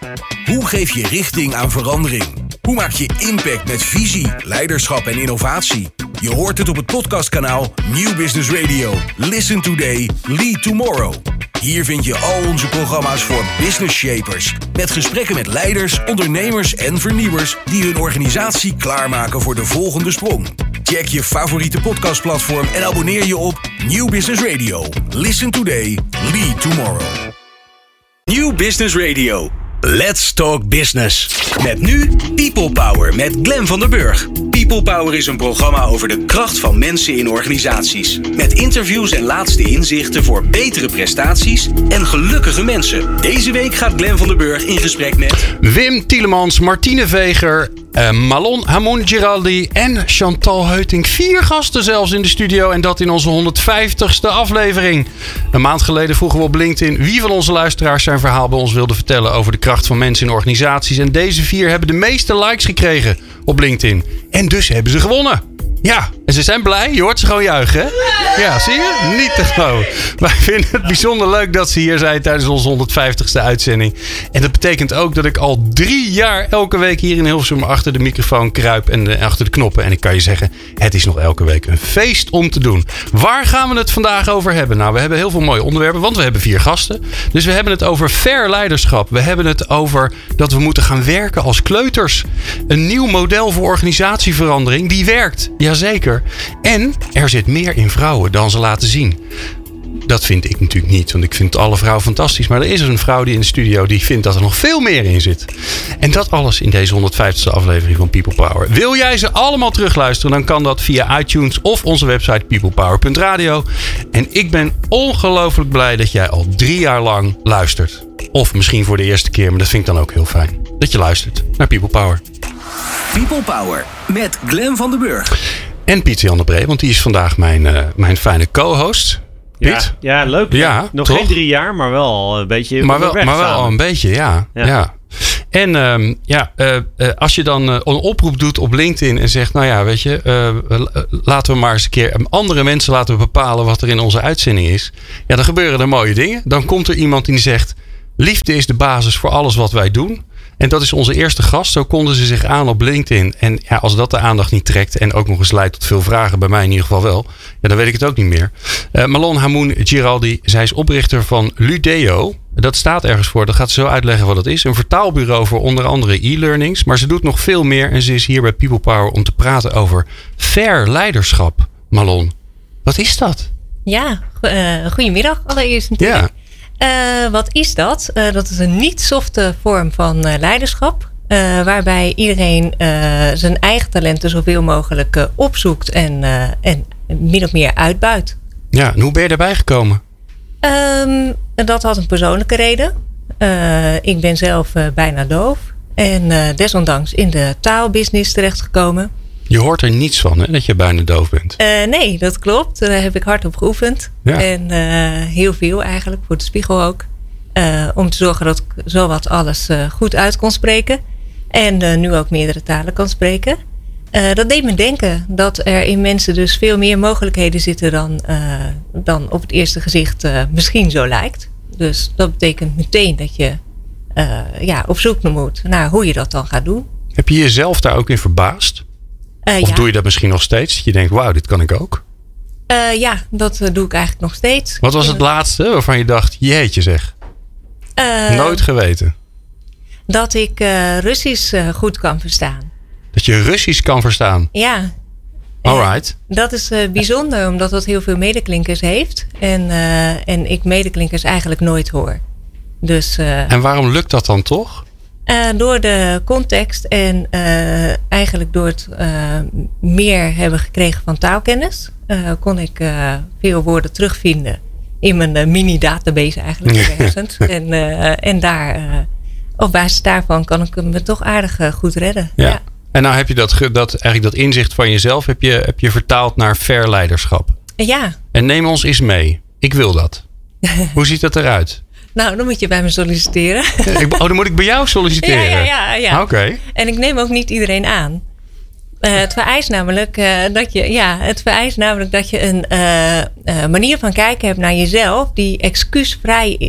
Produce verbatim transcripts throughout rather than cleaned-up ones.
Hoe geef je richting aan verandering? Hoe maak je impact met visie, leiderschap en innovatie? Je hoort het op het podcastkanaal Nieuw Business Radio. Listen today, lead tomorrow. Hier vind je al onze programma's voor business shapers. Met gesprekken met leiders, ondernemers en vernieuwers die hun organisatie klaarmaken voor de volgende sprong. Check je favoriete podcastplatform en abonneer je op Nieuw Business Radio. Listen today, lead tomorrow. Nieuw Business Radio. Let's talk business. Met nu People Power met Glenn van der Burg. People Power is een programma over de kracht van mensen in organisaties. Met interviews en laatste inzichten voor betere prestaties en gelukkige mensen. Deze week gaat Glenn van der Burg in gesprek met Wim Tielemans, Martine Veger, uh, Malon Hamon Giraldi en Chantal Heutink. Vier gasten zelfs in de studio en dat in onze honderdvijftigste aflevering. Een maand geleden vroegen we op LinkedIn wie van onze luisteraars zijn verhaal bij ons wilde vertellen over de kracht van mensen in organisaties. En deze vier hebben de meeste likes gekregen op LinkedIn. En dus hebben ze gewonnen. Ja, en ze zijn blij. Je hoort ze gewoon juichen, hè? Ja, zie je? Niet te geloven. Wij vinden het bijzonder leuk dat ze hier zijn tijdens onze honderdvijftigste uitzending. En dat betekent ook dat ik al drie jaar elke week hier in Hilversum achter de microfoon kruip en de, achter de knoppen. En ik kan je zeggen, het is nog elke week een feest om te doen. Waar gaan we het vandaag over hebben? Nou, we hebben heel veel mooie onderwerpen, want we hebben vier gasten. Dus we hebben het over fair leiderschap. We hebben het over dat we moeten gaan werken als kleuters. Een nieuw model voor organisatieverandering die werkt. Jazeker. En er zit meer in vrouwen dan ze laten zien. Dat vind ik natuurlijk niet, want ik vind alle vrouwen fantastisch. Maar er is een vrouw die in de studio die vindt dat er nog veel meer in zit. En dat alles in deze honderdvijftigste aflevering van People Power. Wil jij ze allemaal terugluisteren, dan kan dat via iTunes of onze website peoplepower punt radio. En ik ben ongelooflijk blij dat jij al drie jaar lang luistert. Of misschien voor de eerste keer, maar dat vind ik dan ook heel fijn. Dat je luistert naar People Power. People Power met Glenn van der Burg. En Piet Jan de Bree, want die is vandaag mijn, uh, mijn fijne co-host. Piet? Ja, ja leuk. Ja, Nog toch? geen drie jaar, maar wel een beetje Maar wel, maar wel samen. een beetje, ja. ja. Ja. En um, ja, uh, uh, als je dan uh, een oproep doet op LinkedIn en zegt, nou ja, weet je, uh, uh, laten we maar eens een keer andere mensen laten bepalen wat er in onze uitzending is. Ja, dan gebeuren er mooie dingen. Dan komt er iemand die zegt, liefde is de basis voor alles wat wij doen. En dat is onze eerste gast. Zo konden ze zich aan op LinkedIn. En ja, als dat de aandacht niet trekt en ook nog eens leidt tot veel vragen, bij mij in ieder geval wel, ja, dan weet ik het ook niet meer. Uh, Malon Hamon Giraldi, zij is oprichter van Ludeo. Dat staat ergens voor. Dat gaat ze zo uitleggen wat het is. Een vertaalbureau voor onder andere e-learnings. Maar ze doet nog veel meer en ze is hier bij People Power om te praten over fair leiderschap. Malon, wat is dat? Ja, uh, goedemiddag allereerst natuurlijk. Ja. Uh, wat is dat? Uh, dat is een niet-softe vorm van uh, leiderschap. Uh, waarbij iedereen uh, zijn eigen talenten zoveel mogelijk uh, opzoekt en, uh, en min of meer uitbuit. Ja, en hoe ben je daarbij gekomen? Um, dat had een persoonlijke reden. Uh, ik ben zelf uh, bijna doof. En uh, desondanks in de taalbusiness terechtgekomen. Je hoort er niets van, hè, dat je bijna doof bent. Uh, nee, dat klopt. Daar heb ik hard op geoefend. Ja. En uh, heel veel eigenlijk, voor de spiegel ook. Uh, om te zorgen dat ik zowat alles uh, goed uit kon spreken. En uh, nu ook meerdere talen kan spreken. Uh, dat deed me denken dat er in mensen dus veel meer mogelijkheden zitten dan, uh, dan op het eerste gezicht uh, misschien zo lijkt. Dus dat betekent meteen dat je uh, ja, op zoek moet naar hoe je dat dan gaat doen. Heb je jezelf daar ook in verbaasd? Uh, Of ja. doe je dat misschien nog steeds? Je denkt, wauw, dit kan ik ook. Uh, ja, dat uh, doe ik eigenlijk nog steeds. Wat was het laatste waarvan je dacht, jeetje zeg, Uh, nooit geweten? Dat ik uh, Russisch uh, goed kan verstaan. Dat je Russisch kan verstaan. Ja. Alright. Dat is uh, bijzonder, omdat dat heel veel medeklinkers heeft. En, uh, en ik medeklinkers eigenlijk nooit hoor. Dus, uh, En waarom lukt dat dan toch? uh, door de context en uh, eigenlijk door het uh, meer hebben gekregen van taalkennis, uh, kon ik uh, veel woorden terugvinden in mijn uh, mini-database eigenlijk in de hersens. en, uh, en daar, uh, op basis daarvan kan ik me toch aardig uh, goed redden. Ja. Ja. En nou heb je dat, ge- dat, eigenlijk dat inzicht van jezelf heb je, heb je vertaald naar fair leiderschap. Ja. En neem ons eens mee. Ik wil dat. Hoe ziet dat eruit? Nou, dan moet je bij me solliciteren. Ik, oh, dan moet ik bij jou solliciteren? Ja, ja, ja. ja. Oké. Okay. En ik neem ook niet iedereen aan. Uh, het vereist namelijk uh, dat je, ja, het vereist namelijk dat je een uh, uh, manier van kijken hebt naar jezelf die excuusvrij is.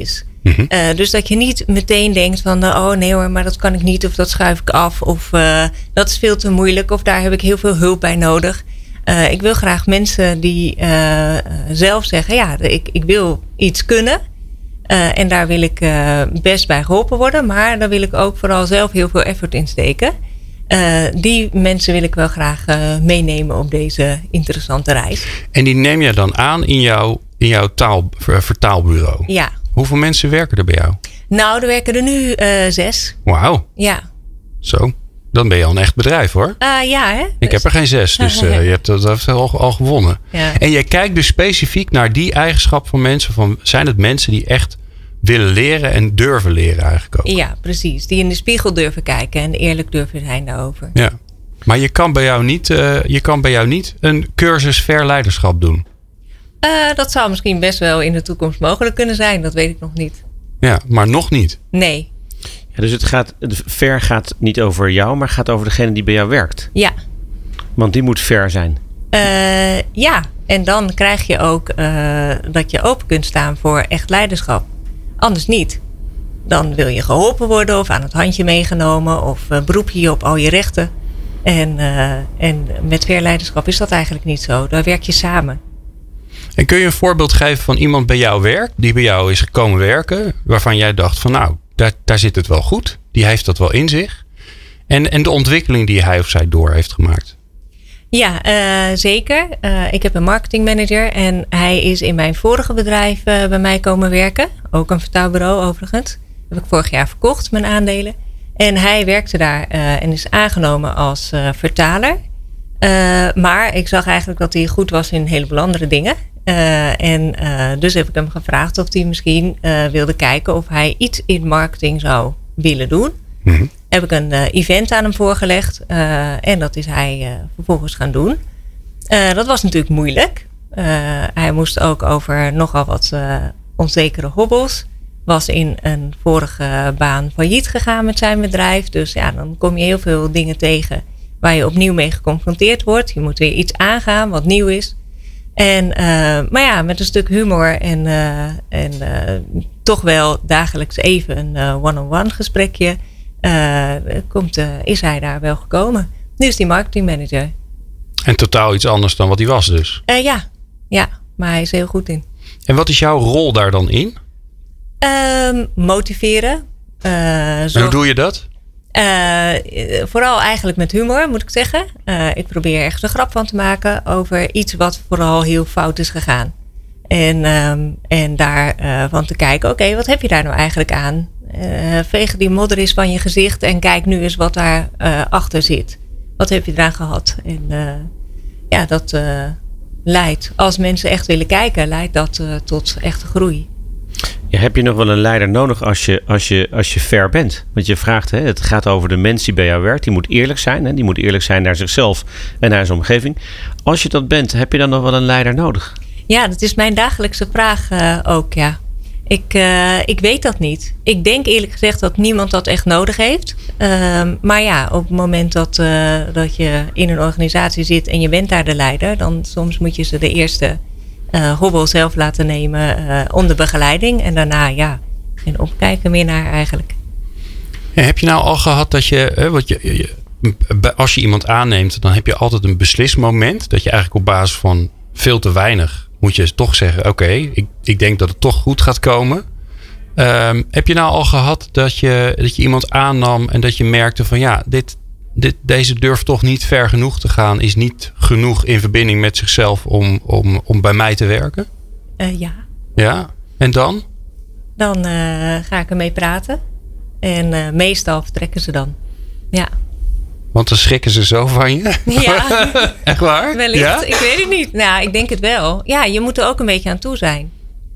Mm-hmm. Uh, dus dat je niet meteen denkt van, uh, oh nee hoor, maar dat kan ik niet. Of dat schuif ik af. Of uh, dat is veel te moeilijk. Of daar heb ik heel veel hulp bij nodig. Uh, ik wil graag mensen die uh, zelf zeggen, ja, ik, ik wil iets kunnen. Uh, en daar wil ik uh, best bij geholpen worden. Maar daar wil ik ook vooral zelf heel veel effort in steken. Uh, die mensen wil ik wel graag uh, meenemen op deze interessante reis. En die neem jij dan aan in jouw, in jouw taal, vertaalbureau? Ja. Hoeveel mensen werken er bij jou? Nou, er werken er nu uh, zes. Wauw. Ja. Zo. Dan ben je al een echt bedrijf hoor. Uh, ja, hè? Ik heb er geen zes, dus uh, je hebt dat al, al gewonnen. Ja. En jij kijkt dus specifiek naar die eigenschap van mensen. Van, zijn het mensen die echt willen leren en durven leren eigenlijk ook? Ja, precies. Die in de spiegel durven kijken en eerlijk durven zijn daarover. Ja. Maar je kan bij jou niet, uh, je kan bij jou niet een cursus Fair Leiderschap doen? Uh, dat zou misschien best wel in de toekomst mogelijk kunnen zijn. Dat weet ik nog niet. Ja, maar nog niet? Nee. Ja, dus het gaat, het fair gaat niet over jou, maar gaat over degene die bij jou werkt. Ja. Want die moet fair zijn. Uh, ja, en dan krijg je ook uh, dat je open kunt staan voor echt leiderschap. Anders niet. Dan wil je geholpen worden of aan het handje meegenomen of uh, beroep je je op al je rechten. En, uh, en met fair leiderschap is dat eigenlijk niet zo. Daar werk je samen. En kun je een voorbeeld geven van iemand bij jou werkt, die bij jou is gekomen werken, waarvan jij dacht van nou, daar, daar zit het wel goed. Die heeft dat wel in zich. En, en de ontwikkeling die hij of zij door heeft gemaakt. Ja, uh, zeker. Uh, ik heb een marketingmanager en hij is in mijn vorige bedrijf uh, bij mij komen werken. Ook een vertaalbureau overigens. Dat heb ik vorig jaar verkocht, mijn aandelen. En hij werkte daar uh, en is aangenomen als uh, vertaler. Uh, maar ik zag eigenlijk dat hij goed was in een heleboel andere dingen. Uh, en uh, dus heb ik hem gevraagd of hij misschien uh, wilde kijken of hij iets in marketing zou willen doen. Mm-hmm. Heb ik een uh, event aan hem voorgelegd. Uh, en dat is hij uh, vervolgens gaan doen. Uh, dat was natuurlijk moeilijk. Uh, hij moest ook over nogal wat uh, onzekere hobbels. Was in een vorige baan failliet gegaan met zijn bedrijf. Dus ja, dan kom je heel veel dingen tegen waar je opnieuw mee geconfronteerd wordt. Je moet weer iets aangaan wat nieuw is. En, uh, maar ja, met een stuk humor en, uh, en uh, toch wel dagelijks even een uh, one-on-one gesprekje. Uh, komt, uh, is hij daar wel gekomen. Nu is hij marketingmanager. En totaal iets anders dan wat hij was dus? Uh, ja. ja, maar hij is heel goed in. En wat is jouw rol daar dan in? Uh, motiveren. Uh, en hoe doe je dat? Uh, vooral eigenlijk met humor, moet ik zeggen. Uh, ik probeer echt een grap van te maken over iets wat vooral heel fout is gegaan. En, um, en daarvan uh, van te kijken, oké, okay, wat heb je daar nou eigenlijk aan? Uh, veeg die modder eens van je gezicht en kijk nu eens wat daar uh, achter zit. Wat heb je eraan gehad? En uh, ja, dat uh, leidt, als mensen echt willen kijken, leidt dat uh, tot echte groei. Ja, heb je nog wel een leider nodig als je, als je, als je fair bent? Want je vraagt, hè, het gaat over de mens die bij jou werkt. Die moet eerlijk zijn. Hè? Die moet eerlijk zijn naar zichzelf en naar zijn omgeving. Als je dat bent, heb je dan nog wel een leider nodig? Ja, dat is mijn dagelijkse vraag uh, ook, ja. Ik, uh, ik weet dat niet. Ik denk eerlijk gezegd dat niemand dat echt nodig heeft. Uh, maar ja, op het moment dat, uh, dat je in een organisatie zit en je bent daar de leider, dan soms moet je ze de eerste uh, hobbel zelf laten nemen uh, onder begeleiding. En daarna, ja, geen opkijken meer naar eigenlijk. Ja, heb je nou al gehad dat je, hè, wat je, je, als je iemand aanneemt, dan heb je altijd een beslismoment. Dat je eigenlijk op basis van veel te weinig moet je toch zeggen, oké, okay, ik, ik denk dat het toch goed gaat komen. Um, heb je nou al gehad dat je, dat je iemand aannam en dat je merkte van ja, dit, dit, deze durft toch niet ver genoeg te gaan, is niet genoeg in verbinding met zichzelf om, om, om bij mij te werken? Uh, ja. Ja, en dan? Dan uh, ga ik ermee praten. En uh, meestal vertrekken ze dan. Ja. Want dan schrikken ze zo van je? Ja. Echt waar? Wellicht. Ja? Ik weet het niet. Nou, ik denk het wel. Ja, je moet er ook een beetje aan toe zijn.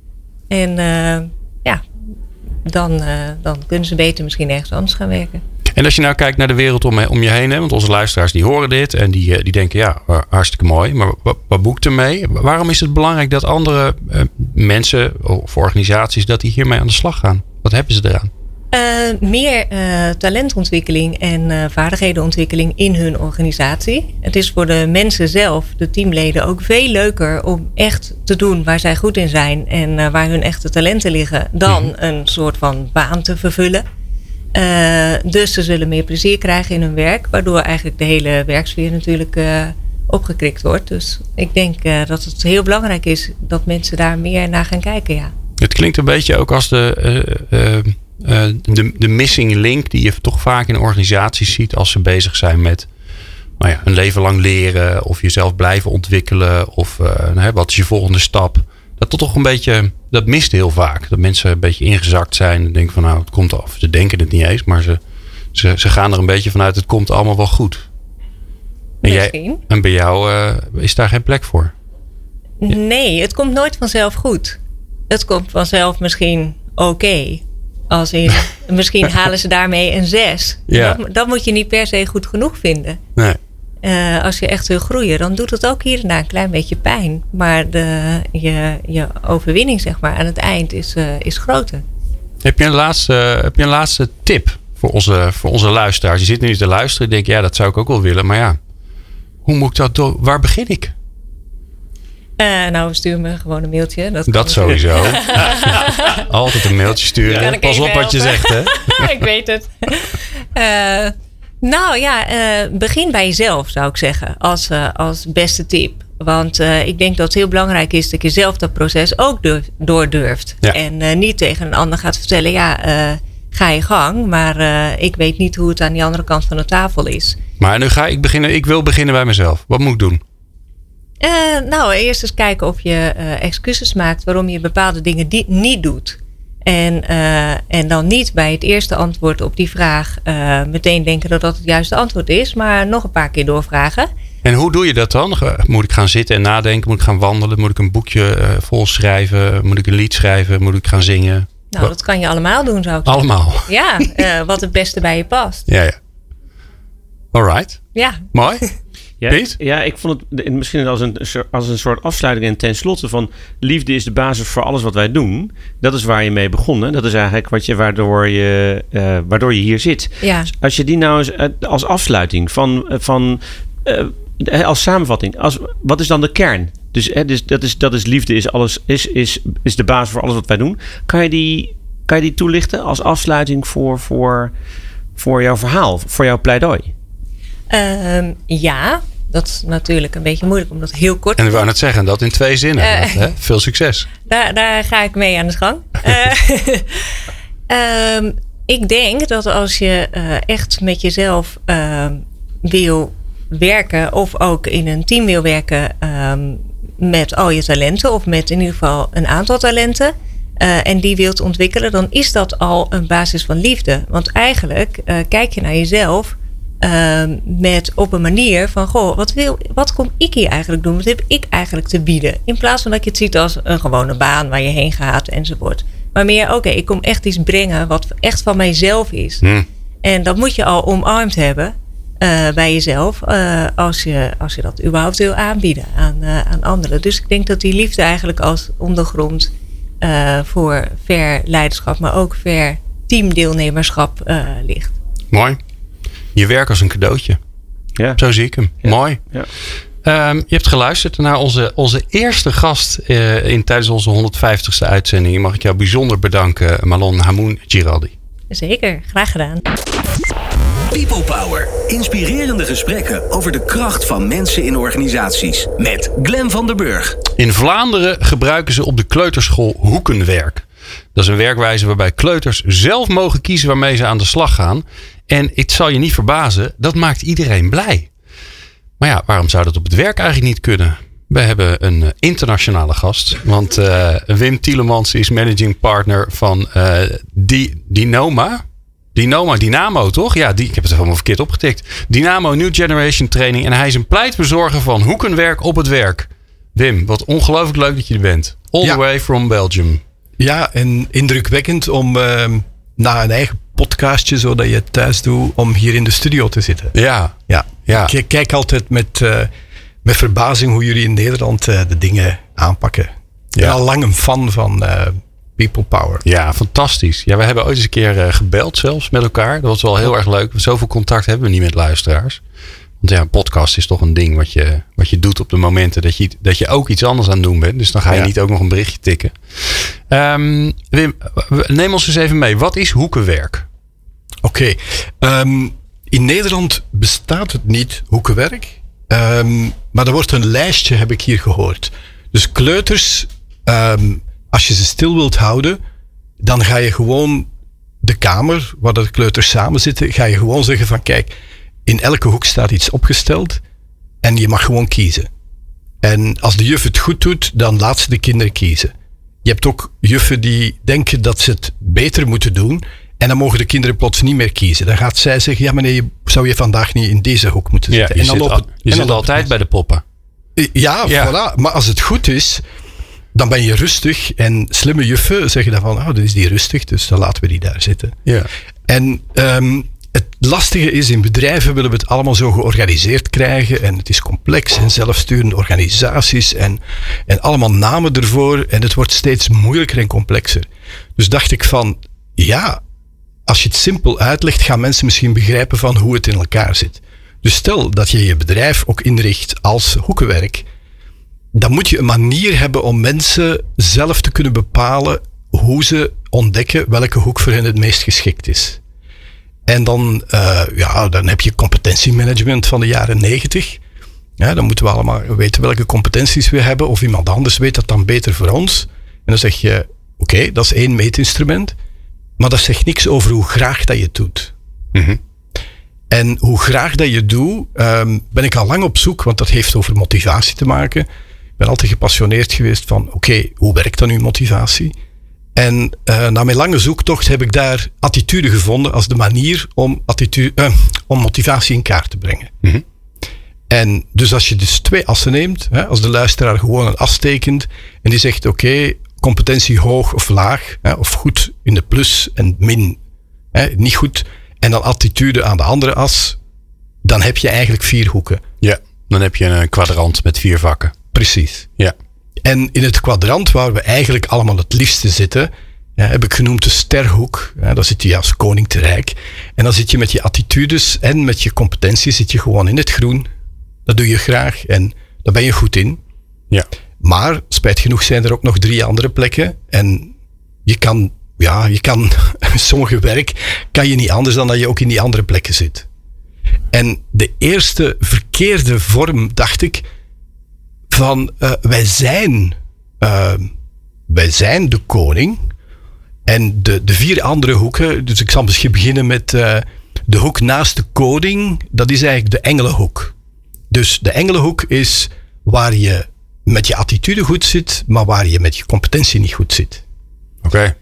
En uh, ja, dan, uh, dan kunnen ze beter misschien ergens anders gaan werken. En als je nou kijkt naar de wereld om, om je heen, hè, want onze luisteraars die horen dit en die, die denken ja, hartstikke mooi, maar wat, wat boekt ermee? Waarom is het belangrijk dat andere uh, mensen of organisaties dat die hiermee aan de slag gaan? Wat hebben ze eraan? Uh, meer uh, talentontwikkeling en uh, vaardigheden-ontwikkeling in hun organisatie. Het is voor de mensen zelf, de teamleden, ook veel leuker om echt te doen waar zij goed in zijn en uh, waar hun echte talenten liggen, dan mm. een soort van baan te vervullen. Uh, dus ze zullen meer plezier krijgen in hun werk, waardoor eigenlijk de hele werksfeer natuurlijk uh, opgekrikt wordt. Dus ik denk uh, dat het heel belangrijk is dat mensen daar meer naar gaan kijken, ja. Het klinkt een beetje ook als de... Uh, uh... Uh, de, de missing link die je toch vaak in organisaties ziet als ze bezig zijn met nou ja, een leven lang leren of jezelf blijven ontwikkelen of uh, wat is je volgende stap. Dat toch een beetje, dat mist heel vaak. Dat mensen een beetje ingezakt zijn en denken van nou het komt af. Ze denken het niet eens, maar ze, ze, ze gaan er een beetje vanuit het komt allemaal wel goed. En, jij, en bij jou uh, is daar geen plek voor? Nee, het komt nooit vanzelf goed. Het komt vanzelf misschien oké. Okay. Als in, misschien halen ze daarmee een zes. Ja. Dat, dat moet je niet per se goed genoeg vinden. Nee. Uh, als je echt wil groeien, dan doet het ook hier en daar een klein beetje pijn. Maar de, je, je overwinning, zeg maar, aan het eind is, uh, is groter. Heb je een laatste, heb je een laatste tip voor onze, voor onze luisteraars? Je zit nu te luisteren en denk ja, dat zou ik ook wel willen. Maar ja, hoe moet ik dat doen? Waar begin ik? Uh, nou, stuur me gewoon een mailtje. Dat, dat sowieso. Altijd een mailtje sturen. Pas op wat je zegt, hè? Ik weet het. Uh, nou ja, uh, begin bij jezelf, zou ik zeggen. Als, uh, als beste tip. Want uh, ik denk dat het heel belangrijk is dat je zelf dat proces ook durf, door durft. Ja. En uh, niet tegen een ander gaat vertellen, ja, uh, ga je gang. Maar uh, ik weet niet hoe het aan die andere kant van de tafel is. Maar nu ga ik beginnen. Ik wil beginnen bij mezelf. Wat moet ik doen? Uh, nou, eerst eens kijken of je uh, excuses maakt waarom je bepaalde dingen die, niet doet. En, uh, en dan niet bij het eerste antwoord op die vraag uh, meteen denken dat dat het juiste antwoord is, maar nog een paar keer doorvragen. En hoe doe je dat dan? Moet ik gaan zitten en nadenken? Moet ik gaan wandelen? Moet ik een boekje uh, vol schrijven? Moet ik een lied schrijven? Moet ik gaan zingen? Nou, dat kan je allemaal doen, zou ik zeggen. Allemaal? Ja, uh, wat het beste bij je past. Ja, ja. Alright. Ja. Mooi. Ja, ja, ik vond het misschien als een, als een soort afsluiting en tenslotte van liefde is de basis voor alles wat wij doen. Dat is waar je mee begonnen. Dat is eigenlijk wat je, waardoor, je, uh, waardoor je hier zit. Ja. Als je die nou eens, uh, als afsluiting van, van uh, als samenvatting, als, wat is dan de kern? Dus, uh, dus dat, is, dat is liefde, is, alles, is, is, is de basis voor alles wat wij doen. Kan je die, kan je die toelichten als afsluiting voor, voor, voor jouw verhaal, voor jouw pleidooi? Um, ja, dat is natuurlijk een beetje moeilijk om dat heel kort te En ik wou net zeggen, dat in twee zinnen. Uh, dat, hè? Veel succes. Daar, daar ga ik mee aan de gang. uh, um, ik denk dat als je uh, echt met jezelf uh, wil werken of ook in een team wil werken um, met al je talenten of met in ieder geval een aantal talenten uh, en die wilt ontwikkelen, dan is dat al een basis van liefde. Want eigenlijk uh, kijk je naar jezelf Uh, met op een manier van, goh, wat, wil, wat kom ik hier eigenlijk doen? Wat heb ik eigenlijk te bieden? In plaats van dat je het ziet als een gewone baan waar je heen gaat enzovoort. Maar meer, oké, okay, ik kom echt iets brengen wat echt van mijzelf is. Hmm. En dat moet je al omarmd hebben uh, bij jezelf. Uh, als, je, als je dat überhaupt wil aanbieden aan, uh, aan anderen. Dus ik denk dat die liefde eigenlijk als ondergrond uh, voor fair leiderschap, maar ook fair teamdeelnemerschap uh, ligt. Mooi. Je werk als een cadeautje. Ja. Zo zie ik hem. Ja. Mooi. Ja. Um, je hebt geluisterd naar onze, onze eerste gast uh, in, tijdens onze honderdvijftigste uitzending. Mag ik jou bijzonder bedanken, Malon Hamoun Giraldi. Zeker, graag gedaan. People Power. Inspirerende gesprekken over de kracht van mensen in organisaties. Met Glen van der Burg. In Vlaanderen gebruiken ze op de kleuterschool hoekenwerk. Dat is een werkwijze waarbij kleuters zelf mogen kiezen waarmee ze aan de slag gaan. En het zal je niet verbazen, dat maakt iedereen blij. Maar ja, waarom zou dat op het werk eigenlijk niet kunnen? We hebben een internationale gast. Want uh, Wim Tielemans is managing partner van uh, Di- Dinoma. Dinoma, Dynamo toch? Ja, die, ik heb het helemaal verkeerd opgetikt. Dynamo New Generation Training. En hij is een pleitbezorger van hoekenwerk op het werk. Wim, wat ongelooflijk leuk dat je er bent. All ja. the way from Belgium. Ja, en indrukwekkend om uh, na een eigen podcastje, zodat je het thuis doet, om hier in de studio te zitten. Ja. ja. ja. Ik kijk altijd met, uh, met verbazing hoe jullie in Nederland uh, de dingen aanpakken. Ik ben ja. al lang een fan van uh, people power. Ja, fantastisch. Ja, we hebben ooit eens een keer uh, gebeld zelfs met elkaar. Dat was wel heel erg leuk. Zoveel contact hebben we niet met luisteraars. Want ja, een podcast is toch een ding wat je, wat je doet op de momenten dat je, dat je ook iets anders aan het doen bent. Dus dan ga je ja. niet ook nog een berichtje tikken. Um, Wim, neem ons eens even mee. Wat is hoekenwerk? Oké. Okay. Um, in Nederland bestaat het niet, hoekenwerk. Um, maar er wordt een lijstje, heb ik hier gehoord. Dus kleuters, um, als je ze stil wilt houden, dan ga je gewoon de kamer waar de kleuters samen zitten, ga je gewoon zeggen van kijk, in elke hoek staat iets opgesteld en je mag gewoon kiezen. En als de juf het goed doet, dan laat ze de kinderen kiezen. Je hebt ook juffen die denken dat ze het beter moeten doen en dan mogen de kinderen plots niet meer kiezen. Dan gaat zij zeggen, ja meneer, zou je vandaag niet in deze hoek moeten zitten? Ja, je en dan zit, lopen, al, je en dan zit altijd bij de poppen. Ja, ja, voilà. Maar als het goed is, dan ben je rustig. En slimme juffen zeggen dan van, oh, dan is die rustig, dus dan laten we die daar zitten. Ja. En um, het lastige is, in bedrijven willen we het allemaal zo georganiseerd krijgen. En het is complex en zelfsturende organisaties en, en allemaal namen ervoor. En het wordt steeds moeilijker en complexer. Dus dacht ik van, ja, als je het simpel uitlegt, gaan mensen misschien begrijpen van hoe het in elkaar zit. Dus stel dat je je bedrijf ook inricht als hoekenwerk, dan moet je een manier hebben om mensen zelf te kunnen bepalen hoe ze ontdekken welke hoek voor hen het meest geschikt is. En dan, uh, ja, dan heb je competentiemanagement van de jaren negentig. Ja, dan moeten we allemaal weten welke competenties we hebben, of iemand anders weet dat dan beter voor ons. En dan zeg je, oké, okay, dat is één meetinstrument, maar dat zegt niks over hoe graag dat je het doet. Mm-hmm. En hoe graag dat je doet, um, ben ik al lang op zoek, want dat heeft over motivatie te maken. Ik ben altijd gepassioneerd geweest van, oké, okay, hoe werkt dan uw motivatie? En uh, na mijn lange zoektocht heb ik daar attitude gevonden als de manier om, attitude, uh, om motivatie in kaart te brengen. Mm-hmm. En dus als je dus twee assen neemt, hè, als de luisteraar gewoon een as tekent en die zegt, oké, okay, competentie hoog of laag, hè, of goed in de plus en min, hè, niet goed, en dan attitude aan de andere as, dan heb je eigenlijk vier hoeken. Ja, dan heb je een kwadrant met vier vakken. Precies. Ja. En in het kwadrant waar we eigenlijk allemaal het liefste zitten, ja, heb ik genoemd de sterhoek. Ja, daar zit je als koning te rijk. En dan zit je met je attitudes en met je competenties zit je gewoon in het groen. Dat doe je graag en daar ben je goed in. Ja. Maar spijt genoeg zijn er ook nog drie andere plekken. En je kan, ja, je kan sommige werk kan je niet anders dan dat je ook in die andere plekken zit. En de eerste verkeerde vorm, dacht ik, van uh, wij zijn uh, wij zijn de koning en de, de vier andere hoeken, dus ik zal misschien beginnen met uh, de hoek naast de koning, dat is eigenlijk de engelenhoek. Dus de engelenhoek is waar je met je attitude goed zit, maar waar je met je competentie niet goed zit. Oké. Okay.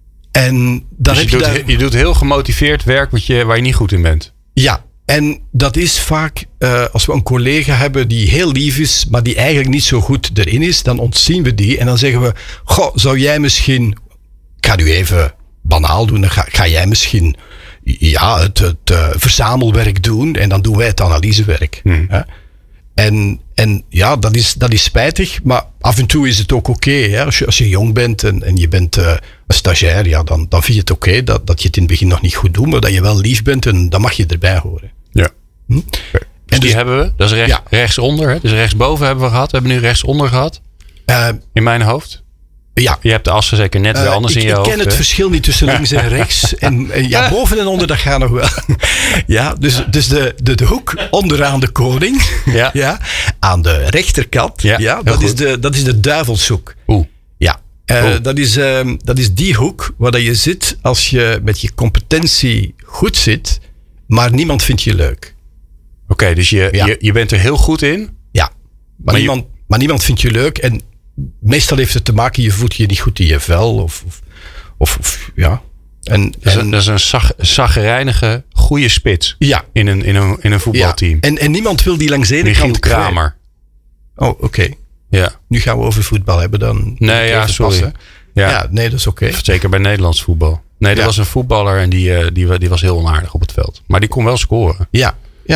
En dan dus heb je, je, doet, daar, je doet heel gemotiveerd werk wat je, waar je niet goed in bent. Ja. En dat is vaak, uh, als we een collega hebben die heel lief is, maar die eigenlijk niet zo goed erin is, dan ontzien we die en dan zeggen we, goh, zou jij misschien, ik ga nu even banaal doen, dan ga, ga jij misschien ja, het, het uh, verzamelwerk doen en dan doen wij het analysewerk. Hmm. Hè? En, en ja, dat is, dat is spijtig, maar af en toe is het ook oké. Okay, als, je, als je jong bent en, en je bent uh, een stagiair, ja, dan, dan vind je het oké okay dat, dat je het in het begin nog niet goed doet, maar dat je wel lief bent en dan mag je erbij horen. Ja. Hm? Okay. Dus en die dus, hebben we. Dat is rechts, ja. rechtsonder. Hè? Dus rechtsboven hebben we gehad. We hebben nu rechtsonder gehad. Uh, in mijn hoofd. Ja. Je hebt de assen zeker net uh, weer anders ik, in je ik hoofd. Ik ken het hè? verschil niet tussen links en rechts. En, en ja, boven en onder, dat gaat nog wel. Ja, dus, dus de, de, de hoek onderaan de koning. Ja. Ja, aan de rechterkant. Ja, ja, dat, is de, dat is de duivelshoek. Oeh. Ja. Uh, dat, is, uh, dat is die hoek waar dat je zit als je met je competentie goed zit, maar niemand vindt je leuk. Oké, okay, dus je, ja. je, je bent er heel goed in. Ja, maar, maar, niemand, je... maar niemand vindt je leuk. En meestal heeft het te maken, je voelt je niet goed in je vel. Of, of, of, of ja. En, dat, is en, een, dat is een zag, zaggerijnige, goede spits. Ja. In een, in een, in een voetbalteam. Ja. En, en niemand wil die langs de ene Michiel kant Kramer. Oh, oké. Okay. Ja. Nu gaan we over voetbal hebben dan. Nee, ja, sorry. Ja. ja, nee, dat is oké. Okay. Zeker bij Nederlands voetbal. Nee, er ja. was een voetballer en die, die, die was heel onaardig op het veld. Maar die kon wel scoren. Ja, ja.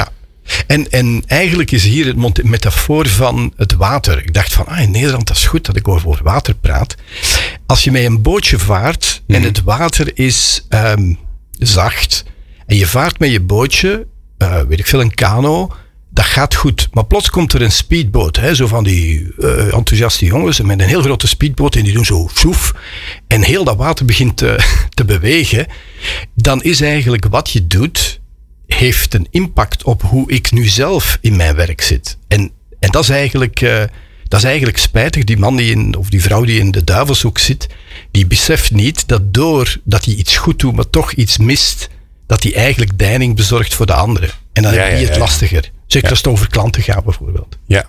En, en eigenlijk is hier het metafoor van het water. Ik dacht van, ah, in Nederland, dat is goed dat ik over water praat. Als je met een bootje vaart mm. en het water is um, zacht en je vaart met je bootje, uh, weet ik veel, een kano, dat gaat goed. Maar plots komt er een speedboot, hè, zo van die uh, enthousiaste jongens met een heel grote speedboot en die doen zo soef en heel dat water begint te, te bewegen. Dan is eigenlijk wat je doet, heeft een impact op hoe ik nu zelf in mijn werk zit. En, en dat is eigenlijk, uh, dat is eigenlijk spijtig. Die man die in, of die vrouw die in de duivelshoek zit, die beseft niet dat doordat hij iets goed doet, maar toch iets mist, dat hij eigenlijk deining bezorgt voor de anderen. En dan ja, heb je ja, het ja, lastiger. Zeker ja. als het over klanten gaat bijvoorbeeld. Ja.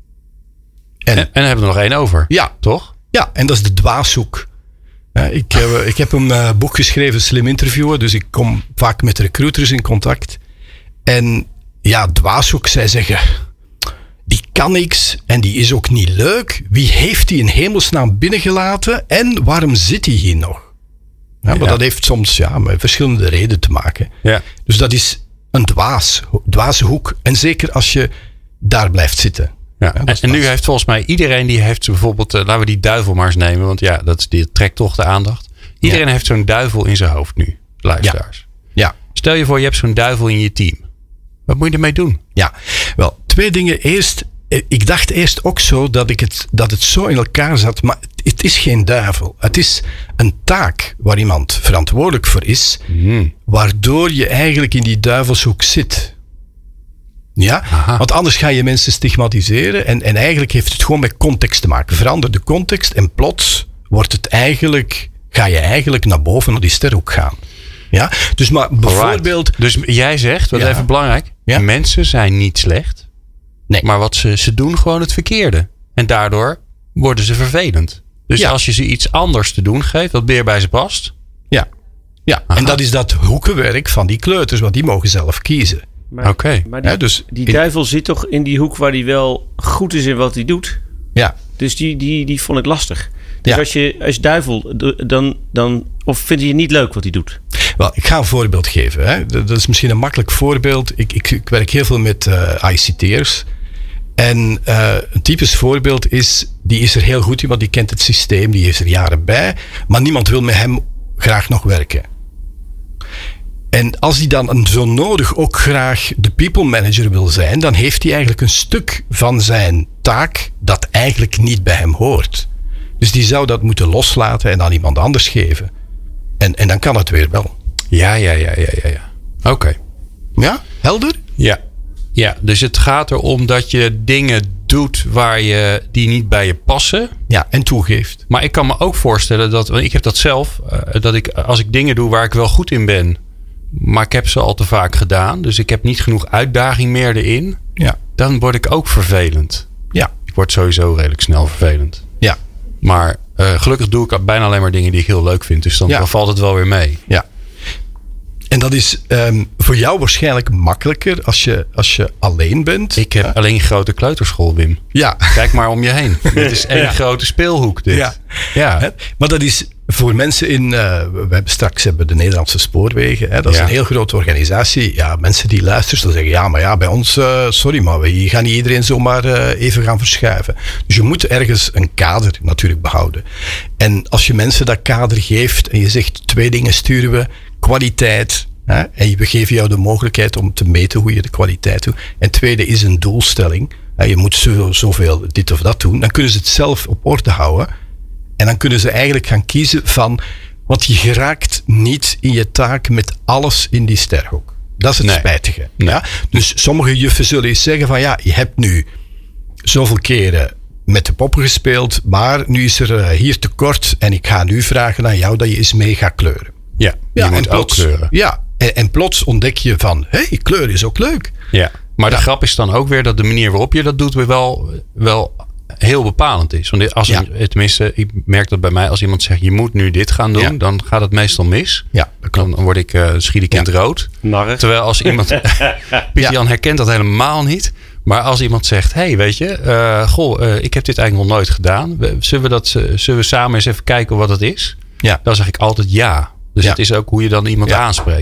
En, en, en dan hebben we er nog één over. Ja. Toch? Ja, en dat is de dwaashoek. Ja, ik, uh, ik heb een uh, boek geschreven, Slim Interviewen. Dus ik kom vaak met recruiters in contact. En ja, dwaashoek, zij zeggen, die kan niks en die is ook niet leuk. Wie heeft die in hemelsnaam binnengelaten en waarom zit die hier nog? Ja, maar ja. dat heeft soms ja, met verschillende redenen te maken. Ja. Dus dat is een dwaas, dwaze hoek. En zeker als je daar blijft zitten. Ja, ja, en, en nu heeft volgens mij iedereen die heeft bijvoorbeeld, uh, laten we die duivel maar eens nemen, want ja, dat is, die trekt toch de aandacht. Iedereen ja. heeft zo'n duivel in zijn hoofd nu, luisteraars. Ja. ja. Stel je voor, je hebt zo'n duivel in je team. Wat moet je ermee doen? Ja, wel, twee dingen. Eerst, ik dacht eerst ook zo dat, ik het, dat het zo in elkaar zat, maar het, het is geen duivel. Het is een taak waar iemand verantwoordelijk voor is, mm. waardoor je eigenlijk in die duivelshoek zit. Ja, Aha. want anders ga je mensen stigmatiseren en, en eigenlijk heeft het gewoon met context te maken. Verander de context en plots wordt het eigenlijk, ga je eigenlijk naar boven naar die sterhoek gaan. Ja, dus maar bijvoorbeeld. Right. Dus jij zegt, wat ja. even belangrijk, ja? mensen zijn niet slecht, nee. maar wat ze, ze doen gewoon het verkeerde. En daardoor worden ze vervelend. Dus ja. als je ze iets anders te doen geeft, wat meer bij ze past. Ja, ja. en dat is dat hoekenwerk van die kleuters, want die mogen zelf kiezen. Maar, okay. maar die, ja, dus die in, duivel zit toch in die hoek waar hij wel goed is in wat hij doet. Ja. Dus die, die, die vond ik lastig. Dus ja. als je als duivel, dan, dan, of vind je het niet leuk wat hij doet? Wel, ik ga een voorbeeld geven. Hè. Dat is misschien een makkelijk voorbeeld. Ik, ik, ik werk heel veel met uh, I C T'ers. En uh, een typisch voorbeeld is, die is er heel goed in, want die kent het systeem, die is er jaren bij. Maar niemand wil met hem graag nog werken. En als hij dan zo nodig ook graag de people manager wil zijn, dan heeft hij eigenlijk een stuk van zijn taak dat eigenlijk niet bij hem hoort. Dus die zou dat moeten loslaten en aan iemand anders geven. En, en dan kan het weer wel. Ja, ja, ja, ja, ja. ja. Oké. Okay. Ja, helder? Ja. Ja, dus het gaat erom dat je dingen doet waar je, die niet bij je passen. Ja, en toegeeft. Maar ik kan me ook voorstellen dat, want ik heb dat zelf, uh, dat ik als ik dingen doe waar ik wel goed in ben, maar ik heb ze al te vaak gedaan, dus ik heb niet genoeg uitdaging meer erin, ja. dan word ik ook vervelend. Ja. Ik word sowieso redelijk snel vervelend. Ja. Maar uh, gelukkig doe ik bijna alleen maar dingen die ik heel leuk vind, dus dan, ja. dan valt het wel weer mee. Ja. En dat is um, voor jou waarschijnlijk makkelijker als je, als je alleen bent. Ik heb ja. alleen grote kleuterschool, Wim. Ja. Kijk maar om je heen. Dit is één ja. grote speelhoek. Dit. Ja. Ja. Hè? Maar dat is voor mensen in... Uh, we hebben straks hebben de Nederlandse Spoorwegen. Hè? Dat is ja. een heel grote organisatie. Ja, mensen die luisteren, dan zeggen ja, maar ja, bij ons... Uh, sorry, maar we gaan niet iedereen zomaar uh, even gaan verschuiven. Dus je moet ergens een kader natuurlijk behouden. En als je mensen dat kader geeft en je zegt twee dingen sturen we... Kwaliteit. Hè? En we geven jou de mogelijkheid om te meten hoe je de kwaliteit doet. En tweede is een doelstelling. Hè? Je moet zo, zoveel dit of dat doen. Dan kunnen ze het zelf op orde houden. En dan kunnen ze eigenlijk gaan kiezen van... Want je geraakt niet in je taak met alles in die sterhoek. Dat is het nee. spijtige. Nee. Ja? Dus sommige juffen zullen eens zeggen van... Ja, je hebt nu zoveel keren met de poppen gespeeld. Maar nu is er uh, hier tekort. En ik ga nu vragen aan jou dat je eens mee gaat kleuren. Ja, je ja, moet en plots, ook kleuren. Ja, en, en plots ontdek je van, hé, hey, kleur is ook leuk. Ja, maar ja. de grap is dan ook weer dat de manier waarop je dat doet weer wel, wel heel bepalend is. Want als ja. een, tenminste, ik merk dat bij mij, als iemand zegt, je moet nu dit gaan doen, ja. dan gaat het meestal mis. Ja, dan word ik uh, schiedekend ja. rood. Narrig. Terwijl als iemand, Pieter Jan ja. herkent dat helemaal niet. Maar als iemand zegt, hé, hey, weet je, uh, goh, uh, ik heb dit eigenlijk nog nooit gedaan. Zullen we, dat, uh, zullen we samen eens even kijken wat het is? Ja. Dan zeg ik altijd ja. Dus ja. het is ook hoe je dan iemand ja. aanspreekt.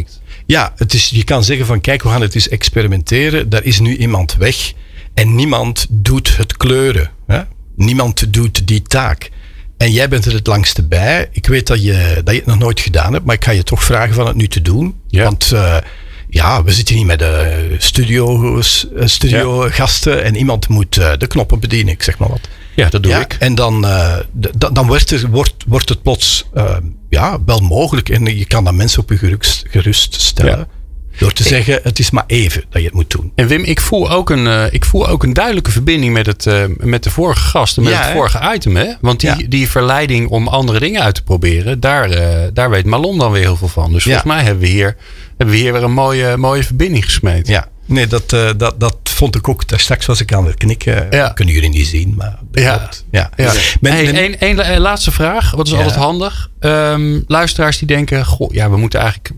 Ja, het is, je kan zeggen van kijk, we gaan het eens experimenteren. Daar is nu iemand weg en niemand doet het kleuren. Hè? Niemand doet die taak. En jij bent er het langste bij. Ik weet dat je, dat je het nog nooit gedaan hebt, maar ik ga je toch vragen van het nu te doen. Ja. Want uh, ja, we zitten hier met de studio, studio ja. gasten en iemand moet uh, de knoppen bedienen, ik zeg maar wat. Ja, dat doe ja, ik. En dan, uh, d- dan wordt, er, wordt, wordt het plots uh, ja, wel mogelijk en je kan dan mensen op je gerust, gerust stellen. Ja. Door te zeggen, het is maar even dat je het moet doen. En Wim, ik voel ook een, uh, ik voel ook een duidelijke verbinding met, het, uh, met de vorige gasten, met ja, het vorige hè? item. Hè? Want die, ja. die verleiding om andere dingen uit te proberen, daar, uh, daar weet Malon dan weer heel veel van. Dus ja. volgens mij hebben we hier, hebben we hier weer een mooie, mooie verbinding gesmeed. Ja, nee, dat, uh, dat, dat vond ik ook. Daar straks was ik aan het knikken. Ja. Kunnen jullie niet zien, maar dat ja. klopt. Ja. Ja. Men, hey, men, een, een, een laatste vraag, wat is ja. altijd handig. Um, luisteraars die denken, goh, ja, we moeten eigenlijk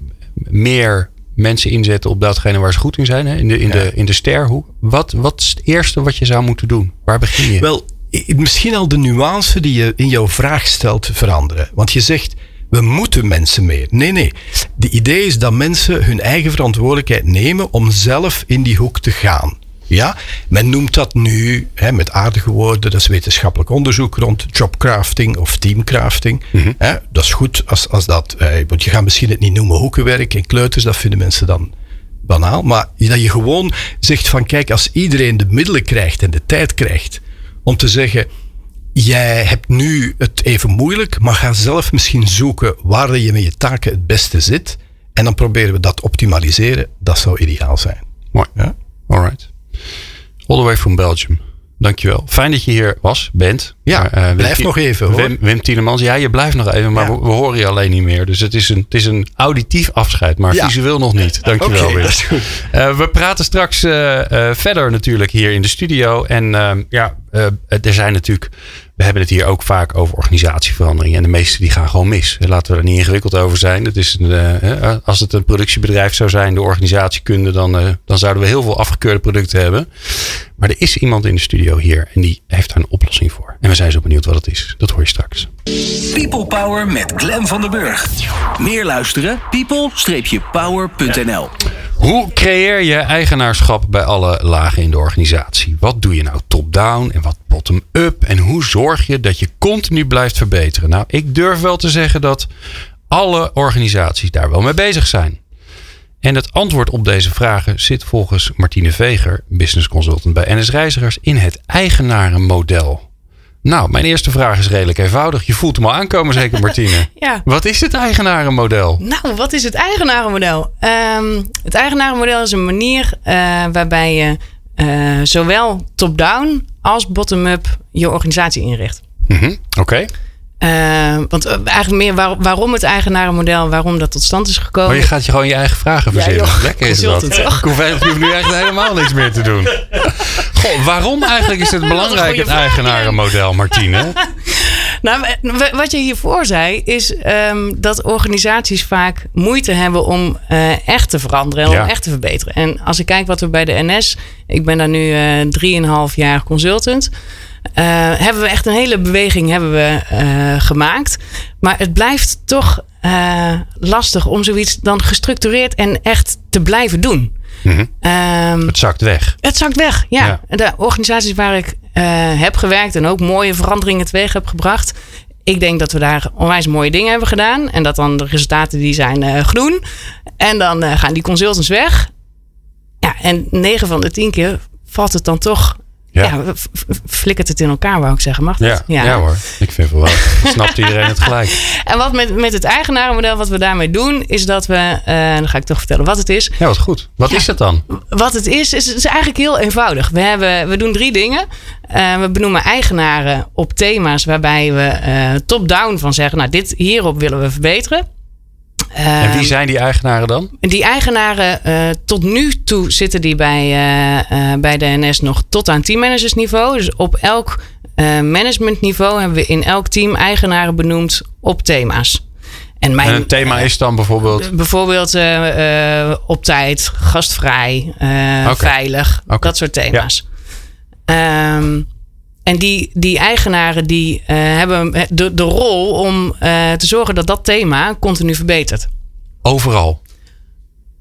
meer mensen inzetten op datgene waar ze goed in zijn. Hè? In de, in ja. de, in de sterhoek. Wat, wat is het eerste wat je zou moeten doen? Waar begin je? Wel, misschien al de nuance die je in jouw vraag stelt veranderen. Want je zegt, we moeten mensen meer. Nee, nee. De idee is dat mensen hun eigen verantwoordelijkheid nemen om zelf in die hoek te gaan. Ja, men noemt dat nu, hè, met aardige woorden, dat is wetenschappelijk onderzoek rond jobcrafting of teamcrafting. Mm-hmm. Hè, dat is goed als, als dat, eh, want je gaat misschien het niet noemen hoekenwerk en kleuters, dat vinden mensen dan banaal. Maar dat je gewoon zegt van kijk, als iedereen de middelen krijgt en de tijd krijgt om te zeggen, jij hebt nu het even moeilijk, maar ga zelf misschien zoeken waar je met je taken het beste zit. En dan proberen we dat te optimaliseren. Dat zou ideaal zijn. Mooi. Ja? All right. All the way from Belgium. Dankjewel. Fijn dat je hier was, bent. Ja, maar, uh, blijf Wim, nog even hoor. Wim, Wim Tielemans, ja, je blijft nog even, maar ja. we, we horen je alleen niet meer. Dus het is een, het is een auditief afscheid, maar ja. visueel nog niet. Dankjewel okay, Wim. Dat is goed. Uh, we praten straks uh, uh, verder natuurlijk hier in de studio. En uh, ja, uh, er zijn natuurlijk, we hebben het hier ook vaak over organisatieverandering. En de meeste die gaan gewoon mis. Laten we er niet ingewikkeld over zijn. Dat is een, uh, als het een productiebedrijf zou zijn, de organisatiekunde, dan, uh, dan zouden we heel veel afgekeurde producten hebben. Maar er is iemand in de studio hier en die heeft daar een oplossing voor. En we zijn zo benieuwd wat het is. Dat hoor je straks. People Power met Glenn van den Burg. Meer luisteren? people power punt n l. Hoe creëer je eigenaarschap bij alle lagen in de organisatie? Wat doe je nou top-down en wat bottom-up? En hoe zorg je dat je continu blijft verbeteren? Nou, ik durf wel te zeggen dat alle organisaties daar wel mee bezig zijn. En het antwoord op deze vragen zit volgens Martine Veger, business consultant bij N S Reizigers, in het eigenarenmodel. Nou, mijn eerste vraag is redelijk eenvoudig. Je voelt hem al aankomen zeker, Martine. Ja. Wat is het eigenarenmodel? Nou, wat is het eigenarenmodel? Um, het eigenarenmodel is een manier uh, waarbij je uh, zowel top-down als bottom-up je organisatie inricht. Mm-hmm. Oké. Okay. Uh, want eigenlijk meer waar, waarom het eigenarenmodel, waarom dat tot stand is gekomen. Maar je gaat je gewoon je eigen vragen verzinnen. Ja, Lekker is dat. Het, ik hoef eigenlijk nu echt helemaal niks meer te doen. Goh, waarom eigenlijk is het belangrijk, het eigenarenmodel, Martine? Nou, wat je hiervoor zei, is um, dat organisaties vaak moeite hebben om uh, echt te veranderen en ja. om echt te verbeteren. En als ik kijk wat we bij de N S, ik ben daar nu uh, drieënhalf jaar consultant. Uh, hebben we echt een hele beweging hebben we, uh, gemaakt. Maar het blijft toch uh, lastig om zoiets dan gestructureerd en echt te blijven doen. Mm-hmm. Um, het zakt weg. Het zakt weg, ja. ja. De organisaties waar ik uh, heb gewerkt en ook mooie veranderingen teweeg heb gebracht. Ik denk dat we daar onwijs mooie dingen hebben gedaan. En dat dan de resultaten die zijn uh, groen. En dan uh, gaan die consultants weg. Ja, en negen van de tien keer valt het dan toch... Ja, ja flikkert het in elkaar, wou ik zeggen. Mag dat? Ja, ja. ja hoor, ik vind wel. Snapt iedereen het gelijk. En wat met, met het eigenarenmodel, wat we daarmee doen, is dat we, uh, dan ga ik toch vertellen wat het is. Ja, wat goed. Wat ja, is het dan? Wat het is, is, is eigenlijk heel eenvoudig. We, hebben, we doen drie dingen. Uh, we benoemen eigenaren op thema's waarbij we uh, top-down van zeggen, nou, dit hierop willen we verbeteren. Uh, en wie zijn die eigenaren dan? Die eigenaren, uh, tot nu toe zitten die bij, uh, uh, bij de N S nog tot aan teammanagersniveau. Dus op elk uh, managementniveau hebben we in elk team eigenaren benoemd op thema's. En, mijn, en een thema uh, is dan bijvoorbeeld? Uh, bijvoorbeeld uh, uh, op tijd, gastvrij, uh, okay. veilig, okay. dat soort thema's. Ja. Um, En die, die eigenaren die uh, hebben de, de rol om uh, te zorgen dat dat thema continu verbetert. Overal?